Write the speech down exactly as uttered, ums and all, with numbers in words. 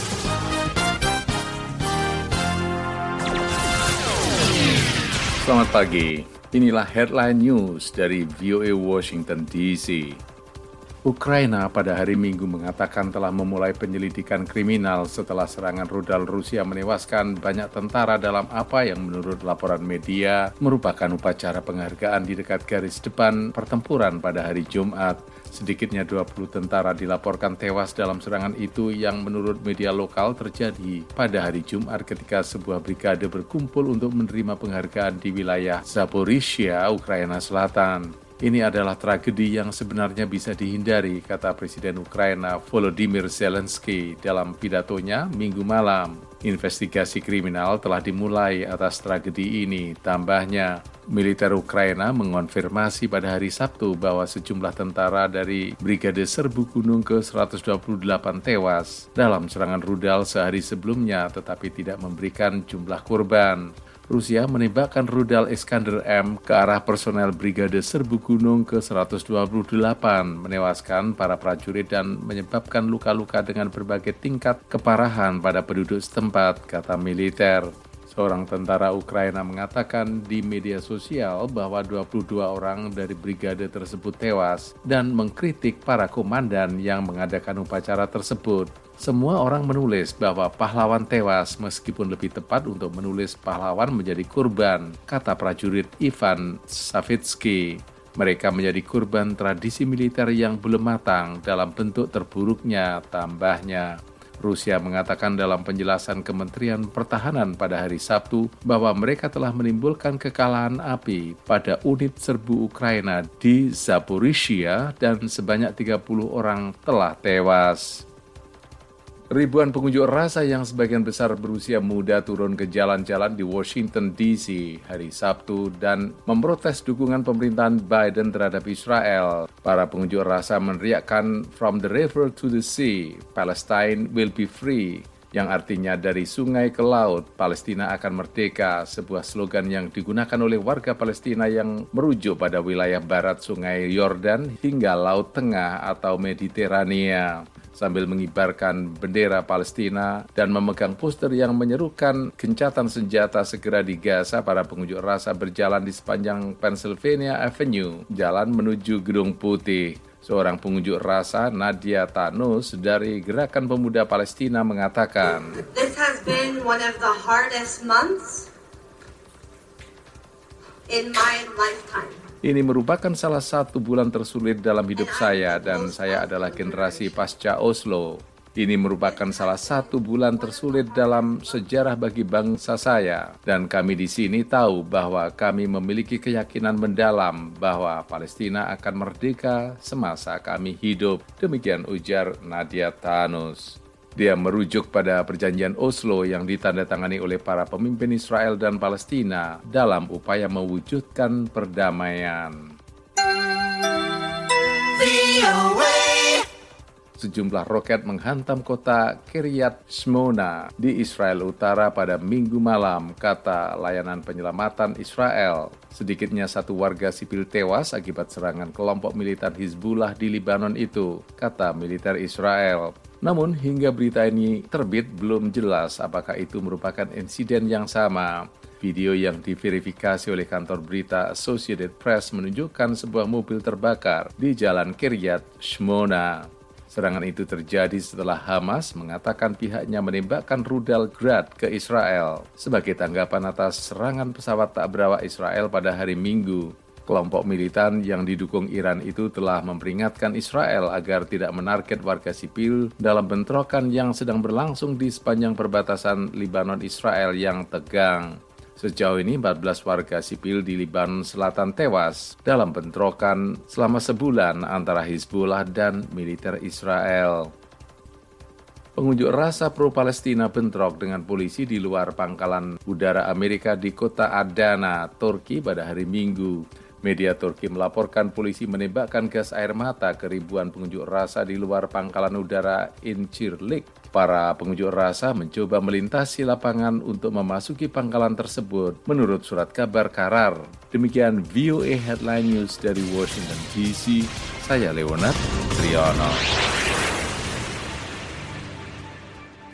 Selamat pagi, inilah headline news dari V O A Washington D C. Ukraina pada hari Minggu mengatakan telah memulai penyelidikan kriminal setelah serangan rudal Rusia menewaskan banyak tentara dalam apa yang menurut laporan media merupakan upacara penghargaan di dekat garis depan pertempuran pada hari Jumat. Sedikitnya dua puluh tentara dilaporkan tewas dalam serangan itu yang menurut media lokal terjadi pada hari Jumat ketika sebuah brigade berkumpul untuk menerima penghargaan di wilayah Zaporizhia, Ukraina Selatan. Ini adalah tragedi yang sebenarnya bisa dihindari, kata Presiden Ukraina Volodymyr Zelensky dalam pidatonya Minggu malam. Investigasi kriminal telah dimulai atas tragedi ini. Tambahnya, militer Ukraina mengonfirmasi pada hari Sabtu bahwa sejumlah tentara dari Brigade Serbu Gunung ke seratus dua puluh delapan tewas dalam serangan rudal sehari sebelumnya, tetapi tidak memberikan jumlah korban. Rusia menembakkan rudal Iskander M ke arah personel Brigade Serbu Gunung ke seratus dua puluh delapan, menewaskan para prajurit dan menyebabkan luka-luka dengan berbagai tingkat keparahan pada penduduk setempat, kata militer. Seorang tentara Ukraina mengatakan di media sosial bahwa dua puluh dua orang dari brigade tersebut tewas dan mengkritik para komandan yang mengadakan upacara tersebut. Semua orang menulis bahwa pahlawan tewas meskipun lebih tepat untuk menulis pahlawan menjadi korban, kata prajurit Ivan Savitsky. Mereka menjadi korban tradisi militer yang belum matang dalam bentuk terburuknya, tambahnya. Rusia mengatakan dalam penjelasan Kementerian Pertahanan pada hari Sabtu bahwa mereka telah menimbulkan kekalahan api pada unit serbu Ukraina di Zaporizhia dan sebanyak tiga puluh orang telah tewas. Ribuan pengunjuk rasa yang sebagian besar berusia muda turun ke jalan-jalan di Washington D C hari Sabtu dan memprotes dukungan pemerintahan Biden terhadap Israel. Para pengunjuk rasa meneriakkan "From the river to the sea, Palestine will be free", yang artinya dari sungai ke laut, Palestina akan merdeka, sebuah slogan yang digunakan oleh warga Palestina yang merujuk pada wilayah barat sungai Yordan hingga Laut Tengah atau Mediterania. Sambil mengibarkan bendera Palestina dan memegang poster yang menyerukan gencatan senjata segera di Gaza, para pengunjuk rasa berjalan di sepanjang Pennsylvania Avenue, jalan menuju Gedung Putih. Seorang pengunjuk rasa, Nadia Thanos dari Gerakan Pemuda Palestina, mengatakan, "This has been one of the hardest months in my lifetime." Ini merupakan salah satu bulan tersulit dalam hidup saya dan saya adalah generasi pasca Oslo. Ini merupakan salah satu bulan tersulit dalam sejarah bagi bangsa saya dan kami di sini tahu bahwa kami memiliki keyakinan mendalam bahwa Palestina akan merdeka semasa kami hidup. Demikian ujar Nadia Thanos. Dia merujuk pada perjanjian Oslo yang ditandatangani oleh para pemimpin Israel dan Palestina dalam upaya mewujudkan perdamaian. Sejumlah roket menghantam kota Kiryat Shmona di Israel Utara pada Minggu malam, kata layanan penyelamatan Israel. Sedikitnya satu warga sipil tewas akibat serangan kelompok militan Hizbullah di Lebanon itu, kata militer Israel. Namun hingga berita ini terbit belum jelas apakah itu merupakan insiden yang sama. Video yang diverifikasi oleh kantor berita Associated Press menunjukkan sebuah mobil terbakar di jalan Kiryat Shmona. Serangan itu terjadi setelah Hamas mengatakan pihaknya menembakkan rudal Grad ke Israel sebagai tanggapan atas serangan pesawat tak berawak Israel pada hari Minggu. Kelompok militan yang didukung Iran itu telah memperingatkan Israel agar tidak menarget warga sipil dalam bentrokan yang sedang berlangsung di sepanjang perbatasan Lebanon-Israel yang tegang. Sejauh ini empat belas warga sipil di Lebanon Selatan tewas dalam bentrokan selama sebulan antara Hizbullah dan militer Israel. Pengunjuk rasa pro-Palestina bentrok dengan polisi di luar pangkalan udara Amerika di kota Adana, Turki pada hari Minggu. Media Turki melaporkan polisi menembakkan gas air mata ke ribuan pengunjuk rasa di luar pangkalan udara Incirlik. Para pengunjuk rasa mencoba melintasi lapangan untuk memasuki pangkalan tersebut, menurut surat kabar Karar. Demikian V O A Headline News dari Washington D C. Saya Leonard Triyono.